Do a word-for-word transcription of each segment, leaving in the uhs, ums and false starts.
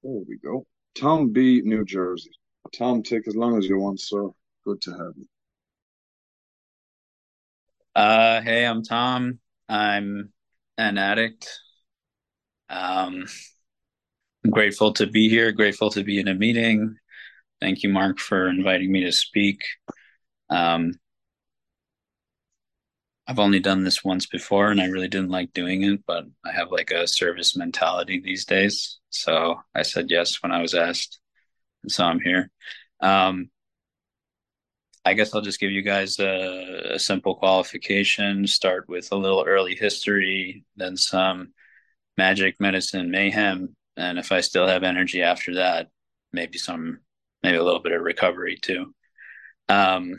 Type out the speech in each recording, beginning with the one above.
There we go. Tom B, New Jersey. Tom, take as long as you want, sir. Good to have you. Uh, hey, I'm Tom. I'm an addict. Um, I'm grateful to be here, grateful to be in a meeting. Thank you, Mark, for inviting me to speak. Um, I've only done this once before and I really didn't like doing it, but I have like a service mentality these days. So I said yes when I was asked. And so I'm here. Um, I guess I'll just give you guys a, a simple qualification, start with a little early history, then some magic, medicine, mayhem, and if I still have energy after that, maybe some, maybe a little bit of recovery too. Um,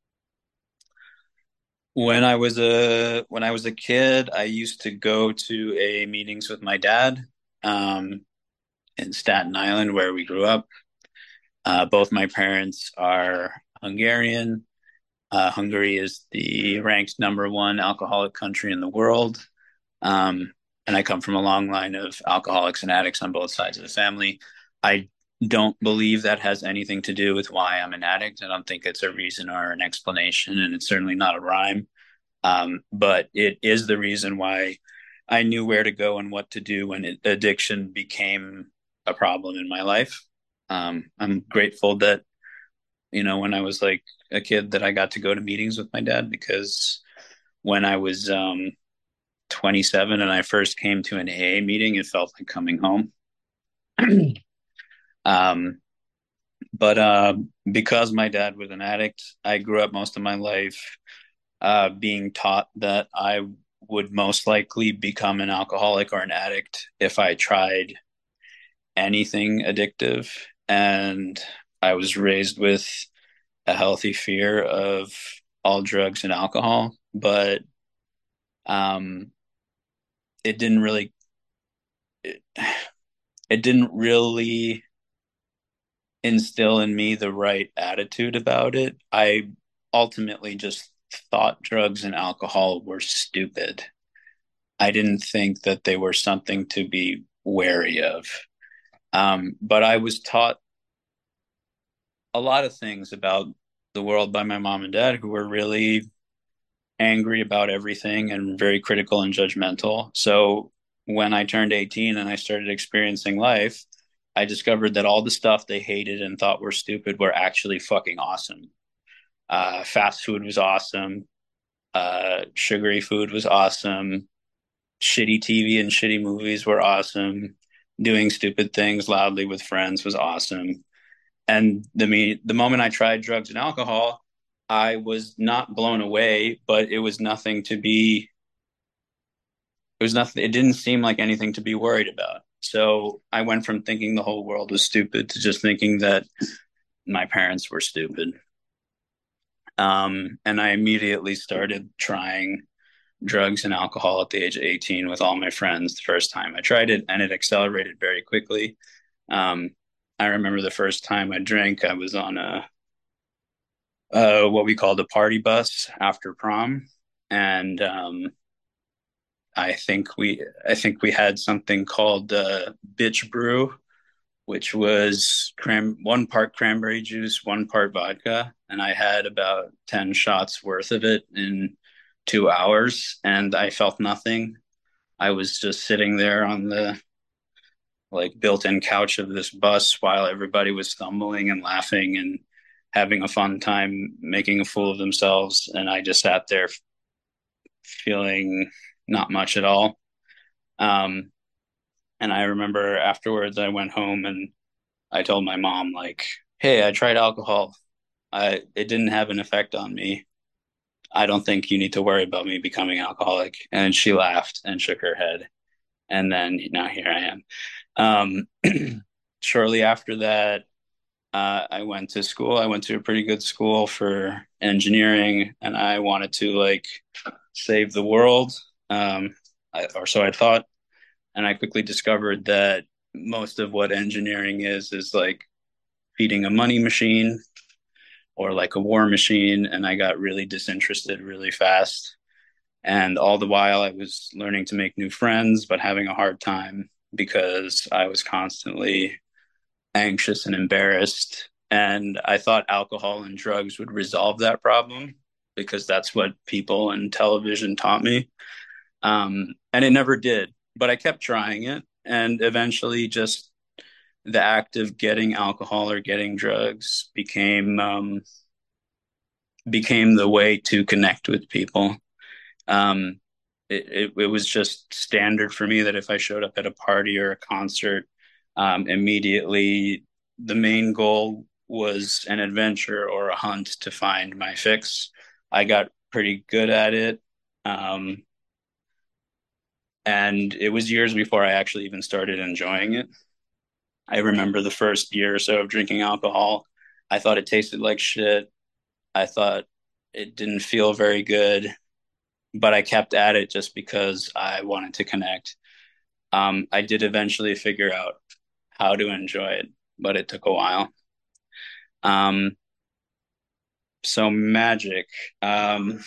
when I was a when I was a kid, I used to go to a meetings with my dad um, in Staten Island, where we grew up. Uh, both my parents are Hungarian. Uh, Hungary is the ranked number one alcoholic country in the world. Um, and I come from a long line of alcoholics and addicts on both sides of the family. I don't believe that has anything to do with why I'm an addict. I don't think it's a reason or an explanation, and it's certainly not a rhyme. Um, but it is the reason why I knew where to go and what to do when it, addiction became a problem in my life. Um, I'm grateful that, you know, when I was like a kid, that I got to go to meetings with my dad, because when I was um, twenty-seven and I first came to an A A meeting, it felt like coming home. um, but uh, because my dad was an addict, I grew up most of my life uh, being taught that I would most likely become an alcoholic or an addict if I tried anything addictive. And I was raised with a healthy fear of all drugs and alcohol, but um, it didn't really, it, it didn't really instill in me the right attitude about it. I ultimately just thought drugs and alcohol were stupid. I didn't think that they were something to be wary of. Um, but I was taught a lot of things about the world by my mom and dad, who were really angry about everything and very critical and judgmental. So when I turned eighteen and I started experiencing life, I discovered that all the stuff they hated and thought were stupid were actually fucking awesome. Uh, fast food was awesome. Uh, sugary food was awesome. Shitty T V and shitty movies were awesome. Doing stupid things loudly with friends was awesome. And the me the moment I tried drugs and alcohol, I was not blown away, but it was nothing to be. It was nothing. It didn't seem like anything to be worried about. So I went from thinking the whole world was stupid to just thinking that my parents were stupid. Um, and I immediately started trying drugs and alcohol at the age of eighteen with all my friends the first time I tried it, and it accelerated very quickly. Um, I remember the first time I drank, I was on a uh, what we called a party bus after prom, and um, I think we I think we had something called uh, Bitch Brew, which was cran- one part cranberry juice, one part vodka, and I had about ten shots worth of it in two hours, and I felt nothing. I was just sitting there on the like built-in couch of this bus while everybody was stumbling and laughing and having a fun time making a fool of themselves, and I just sat there feeling not much at all. Um, and I remember afterwards I went home and I told my mom, like, "Hey, I tried alcohol. I it didn't have an effect on me. I don't think you need to worry about me becoming alcoholic." And she laughed and shook her head. And then now here I am. Um, shortly after that, uh, I went to school. I went to a pretty good school for engineering, and I wanted to like save the world, um, I, or so I thought. And I quickly discovered that most of what engineering is is like feeding a money machine or like a war machine. And I got really disinterested really fast. And all the while, I was learning to make new friends, but having a hard time because I was constantly anxious and embarrassed. And I thought alcohol and drugs would resolve that problem because that's what people and television taught me. Um, and it never did, but I kept trying it. And eventually, just the act of getting alcohol or getting drugs became um, became the way to connect with people. Um, it, it, it was just standard for me that if I showed up at a party or a concert, um, immediately the main goal was an adventure or a hunt to find my fix. I got pretty good at it. Um, and it was years before I actually even started enjoying it. I remember the first year or so of drinking alcohol. I thought it tasted like shit. I thought it didn't feel very good, but I kept at it just because I wanted to connect. Um, I did eventually figure out how to enjoy it, but it took a while. Um, so magic. Um,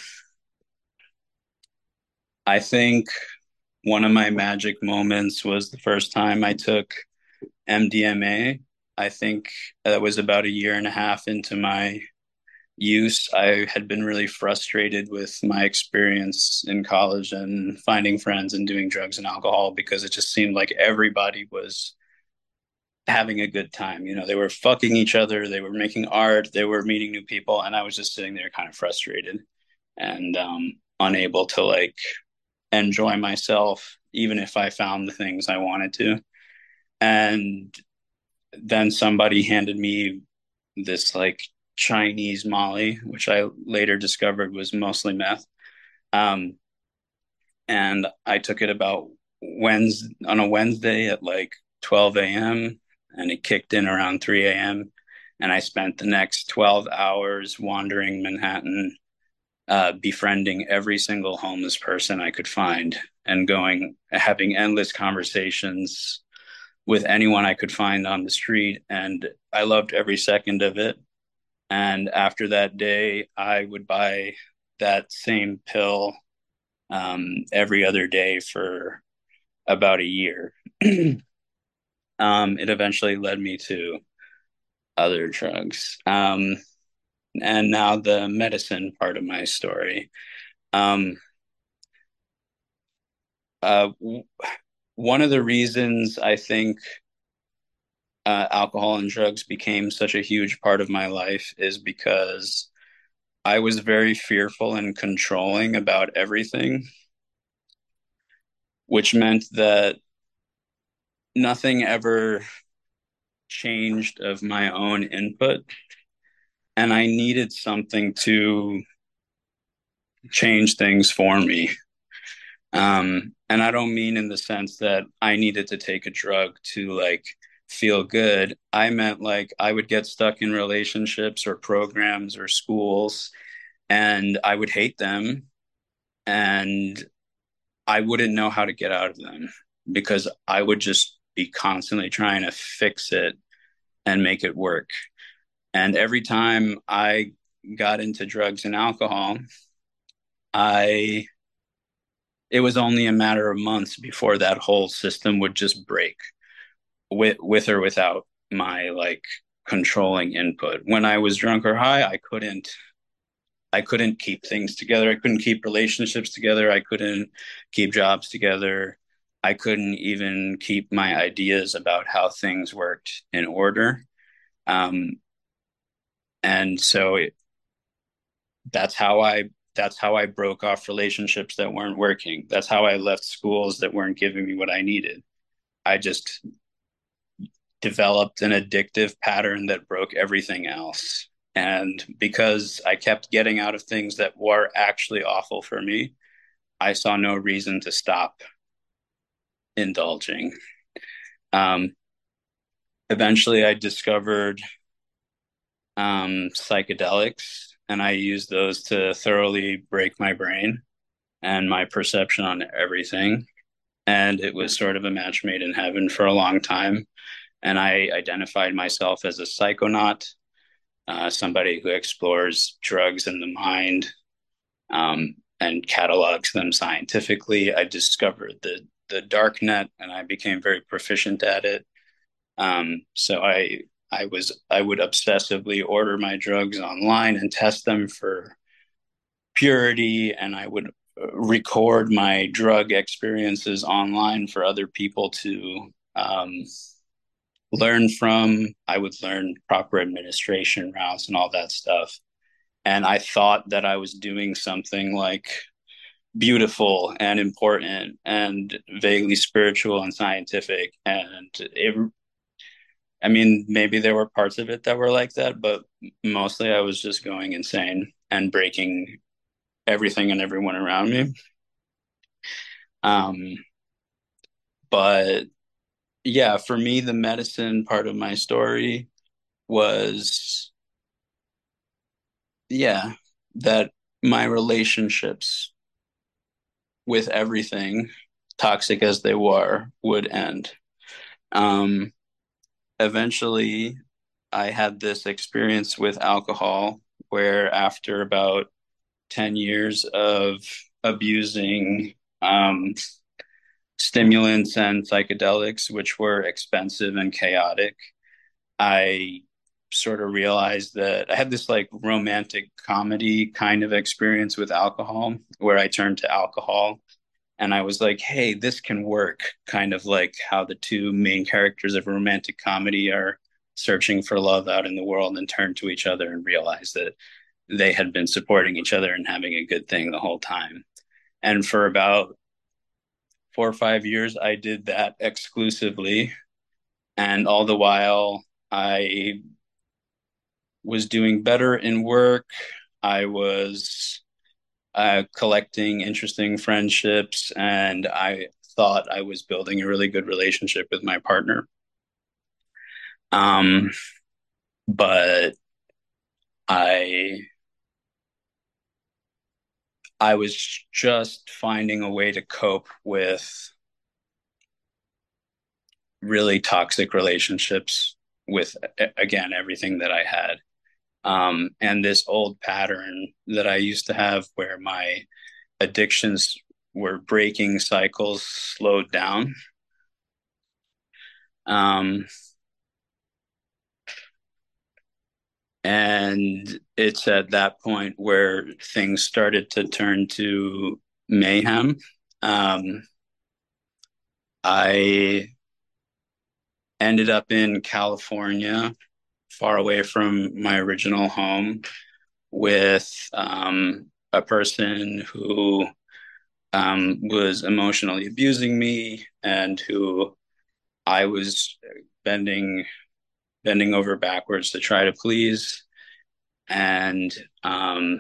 I think one of my magic moments was the first time I took M D M A. I think that was about a year and a half into my use. I had been really frustrated with my experience in college and finding friends and doing drugs and alcohol because it just seemed like everybody was having a good time. You know, they were fucking each other, they were making art, they were meeting new people, and I was just sitting there kind of frustrated and um, unable to like enjoy myself, even if I found the things I wanted to. And then somebody handed me this like Chinese Molly, which I later discovered was mostly meth. Um, and I took it about Wednesday on a Wednesday at like twelve a m and it kicked in around three a m. And I spent the next twelve hours wandering Manhattan, uh, befriending every single homeless person I could find and going, having endless conversations with anyone I could find on the street. And I loved every second of it. And after that day, I would buy that same pill um, every other day for about a year. um, it eventually led me to other drugs. Um, and now the medicine part of my story. Um, uh, w- One of the reasons I think uh, alcohol and drugs became such a huge part of my life is because I was very fearful and controlling about everything, which meant that nothing ever changed of my own input. And I needed something to change things for me. Um, and I don't mean in the sense that I needed to take a drug to like feel good. I meant like I would get stuck in relationships or programs or schools and I would hate them and I wouldn't know how to get out of them because I would just be constantly trying to fix it and make it work. And every time I got into drugs and alcohol, I it was only a matter of months before that whole system would just break with with or without my like controlling input. When I was drunk or high, I couldn't I couldn't keep things together. I couldn't keep relationships together. I couldn't keep jobs together. I couldn't even keep my ideas about how things worked in order. Um, and so it, that's how I that's how I broke off relationships that weren't working. That's how I left schools that weren't giving me what I needed. I just developed an addictive pattern that broke everything else. And because I kept getting out of things that were actually awful for me, I saw no reason to stop indulging. Um, Eventually, I discovered um, psychedelics, and I used those to thoroughly break my brain and my perception on everything. And it was sort of a match made in heaven for a long time. And I identified myself as a psychonaut, uh, somebody who explores drugs in the mind um, and catalogs them scientifically. I discovered the the dark net, and I became very proficient at it. Um, so I I was I would obsessively order my drugs online and test them for purity, and I would uh, record my drug experiences online for other people to um, learn from. I would learn proper administration routes and all that stuff. And I thought that I was doing something like beautiful and important and vaguely spiritual and scientific. And it, I mean, maybe there were parts of it that were like that, but mostly I was just going insane and breaking everything and everyone around me. Um, but yeah, for me, the medicine part of my story was, yeah, that my relationships with everything, toxic as they were, would end. Um, Eventually, I had this experience with alcohol where, after about ten years of abusing um, stimulants and psychedelics, which were expensive and chaotic, I sort of realized that I had this like romantic comedy kind of experience with alcohol where I turned to alcohol and I was like, hey, this can work. Kind of like how the two main characters of a romantic comedy are searching for love out in the world and turn to each other and realize that they had been supporting each other and having a good thing the whole time. And for about four or five years, I did that exclusively. And all the while, I was doing better in work. I was uh, collecting interesting friendships, and I thought I was building a really good relationship with my partner. Um, but I I was just finding a way to cope with really toxic relationships with, again, everything that I had. Um, and this old pattern that I used to have where my addictions were breaking cycles slowed down. Um, and it's at that point where things started to turn to mayhem. Um, I ended up in California, far away from my original home, with um, a person who um, was emotionally abusing me and who I was bending bending over backwards to try to please. And um,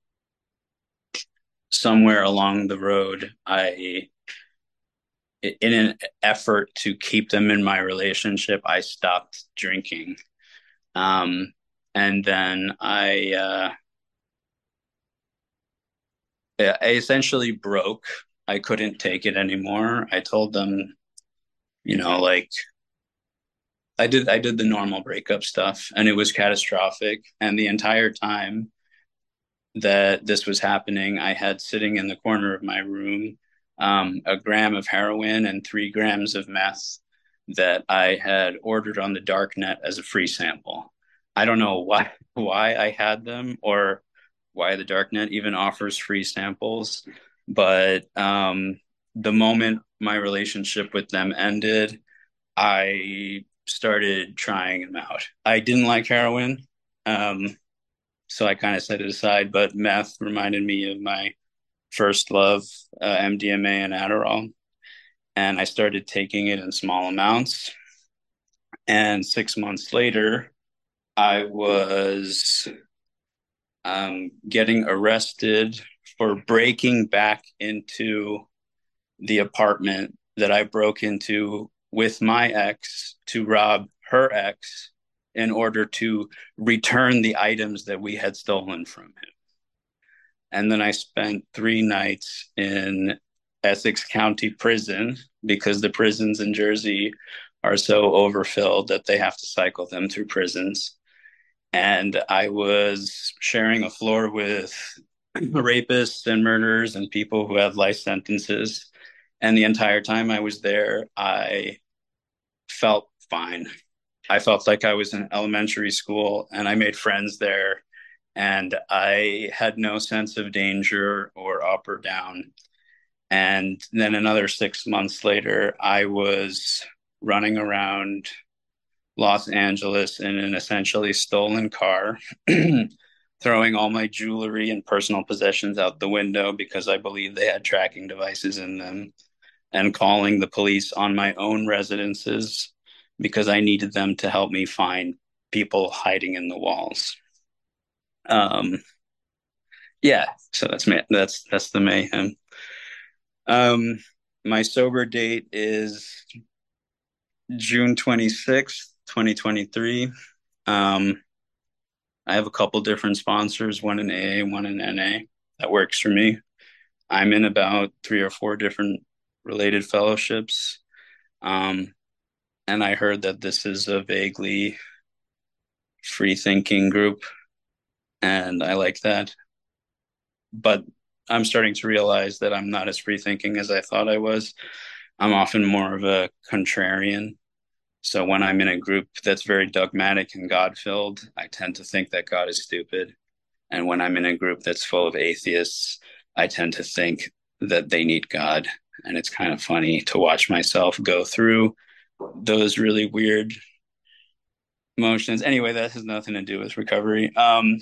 somewhere along the road, I, in an effort to keep them in my relationship, I stopped drinking. Um, and then I, uh, I essentially broke. I couldn't take it anymore. I told them, you know, like I did, I did the normal breakup stuff, and it was catastrophic. And the entire time that this was happening, I had sitting in the corner of my room um, a gram of heroin and three grams of meth that I had ordered on the dark net as a free sample. I don't know why why I had them or why the dark net even offers free samples, but um, the moment my relationship with them ended, I started trying them out. I didn't like heroin. Um, so I kind of set it aside. But meth reminded me of my first love, uh, M D M A and Adderall, and I started taking it in small amounts. And six months later, I was um, getting arrested for breaking back into the apartment that I broke into with my ex to rob her ex in order to return the items that we had stolen from him. And then I spent three nights in Essex County Prison because the prisons in Jersey are so overfilled that they have to cycle them through prisons. And I was sharing a floor with rapists and murderers and people who have life sentences. And the entire time I was there, I felt fine. I felt like I was in elementary school and I made friends there and I had no sense of danger or up or down. And then another six months later, I was running around Los Angeles in an essentially stolen car, throwing all my jewelry and personal possessions out the window because I believe they had tracking devices in them, and calling the police on my own residences because I needed them to help me find people hiding in the walls. Um, yeah, so that's me. That's that's the mayhem. Um, my sober date is June twenty-sixth, twenty twenty-three. Um, I have a couple different sponsors, one in A A, one in N A. That works for me. I'm in about three or four different related fellowships. Um, and I heard that this is a vaguely free thinking group, and I like that. But I'm starting to realize that I'm not as free thinking as I thought I was. I'm often more of a contrarian. So when I'm in a group that's very dogmatic and God filled, I tend to think that God is stupid. And when I'm in a group that's full of atheists, I tend to think that they need God. And it's kind of funny to watch myself go through those really weird motions. Anyway, that has nothing to do with recovery. Um,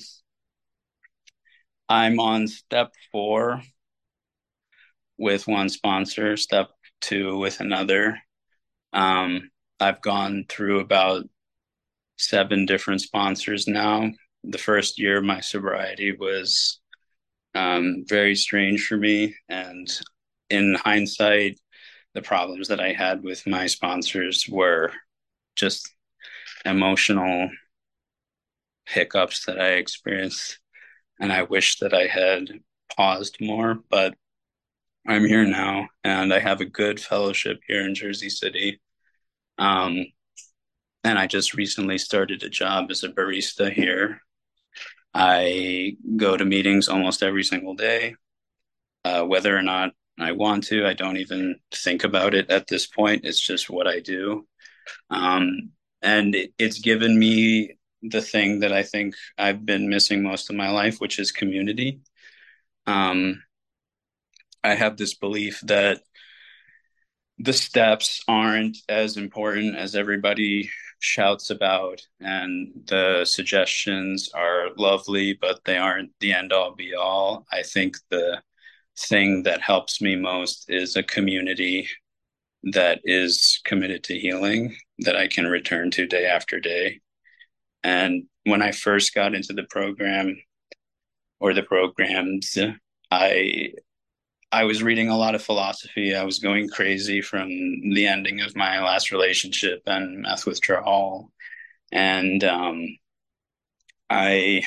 I'm on step four with one sponsor, step two with another. Um, I've gone through about seven different sponsors now. The first year of my sobriety was um, very strange for me. And in hindsight, the problems that I had with my sponsors were just emotional hiccups that I experienced. And I wish that I had paused more, but I'm here now and I have a good fellowship here in Jersey City. Um, and I just recently started a job as a barista here. I go to meetings almost every single day. Uh, whether or not I want to, I don't even think about it at this point. It's just what I do. Um, and it, it's given me the thing that I think I've been missing most of my life, which is community. Um, I have this belief that the steps aren't as important as everybody shouts about, and the suggestions are lovely, but they aren't the end all be all. I think the thing that helps me most is a community that is committed to healing that I can return to day after day. And when I first got into the program or the programs, I I was reading a lot of philosophy. I was going crazy from the ending of my last relationship and meth withdrawal. And um, I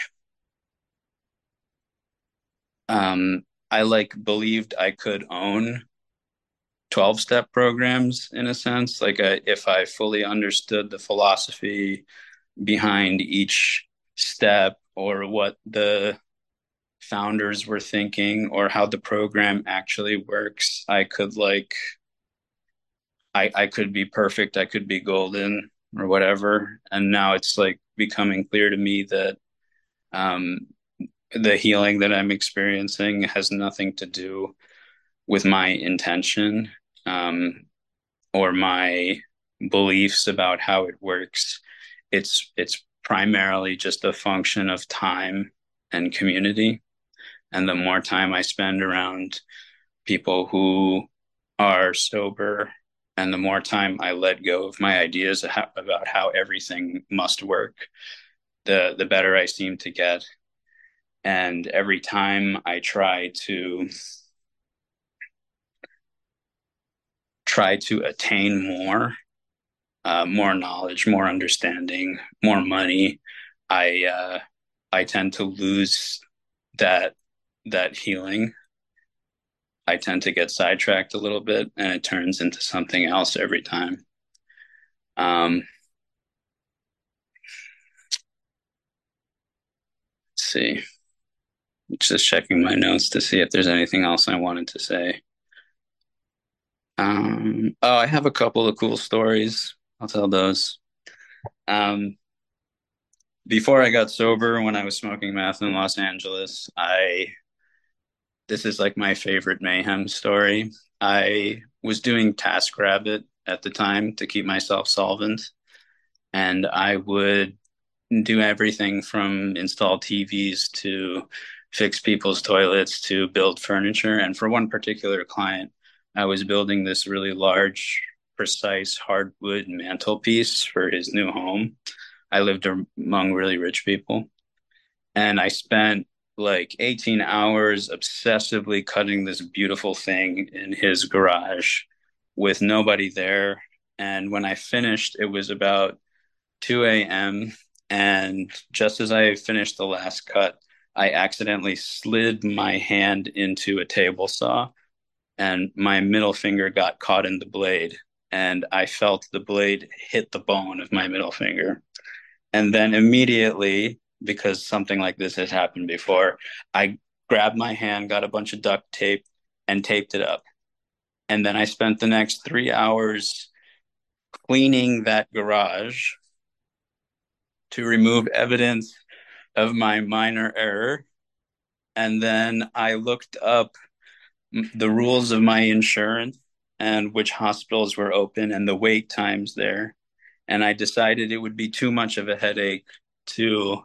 um, I like believed I could own twelve step programs in a sense. Like I, if I fully understood the philosophy behind each step or what the founders were thinking or how the program actually works, I could like I I could be perfect, I could be golden or whatever. And now it's like becoming clear to me that um the healing that I'm experiencing has nothing to do with my intention um or my beliefs about how it works. It's it's primarily just a function of time and community. And the more time I spend around people who are sober, and the more time I let go of my ideas about how everything must work, the the better I seem to get. And every time I try to try to attain more, uh, more knowledge, more understanding, more money, I uh, I tend to lose that that healing. I tend to get sidetracked a little bit, and it turns into something else every time. Um, let's see, just checking my notes to see if there's anything else I wanted to say. Um, oh, I have a couple of cool stories. I'll tell those. Um, Before I got sober, when I was smoking meth in Los Angeles, I this is like my favorite mayhem story. I was doing TaskRabbit at the time to keep myself solvent, and I would do everything from install T Vs to fix people's toilets to build furniture. And for one particular client, I was building this really large, precise hardwood mantelpiece for his new home. I lived among really rich people, and I spent like eighteen hours obsessively cutting this beautiful thing in his garage with nobody there. And when I finished, it was about two a m. And just as I finished the last cut, I accidentally slid my hand into a table saw, and my middle finger got caught in the blade. And I felt the blade hit the bone of my middle finger. And then immediately, because something like this has happened before, I grabbed my hand, got a bunch of duct tape, and taped it up. And then I spent the next three hours cleaning that garage to remove evidence of my minor error. And then I looked up the rules of my insurance and which hospitals were open and the wait times there. And I decided it would be too much of a headache to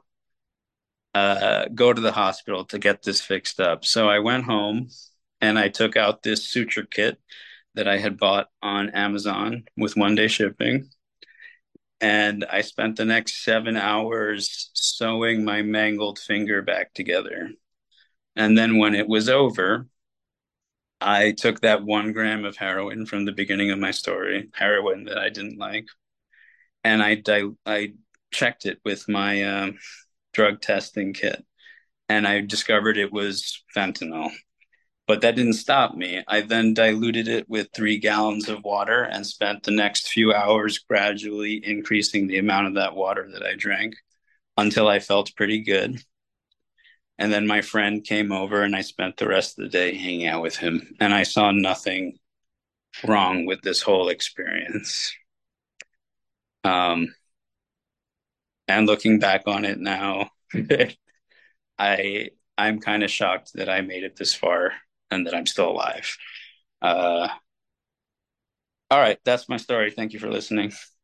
uh, go to the hospital to get this fixed up. So I went home and I took out this suture kit that I had bought on Amazon with one day shipping. And I spent the next seven hours sewing my mangled finger back together. And then when it was over, I took that one gram of heroin from the beginning of my story, heroin that I didn't like, and I di- I checked it with my um, drug testing kit, and I discovered it was fentanyl. But that didn't stop me. I then diluted it with three gallons of water and spent the next few hours gradually increasing the amount of that water that I drank until I felt pretty good. And then my friend came over and I spent the rest of the day hanging out with him. And I saw nothing wrong with this whole experience. Um, and looking back on it now, I I'm kind of shocked that I made it this far and that I'm still alive. Uh, all right, that's my story. Thank you for listening.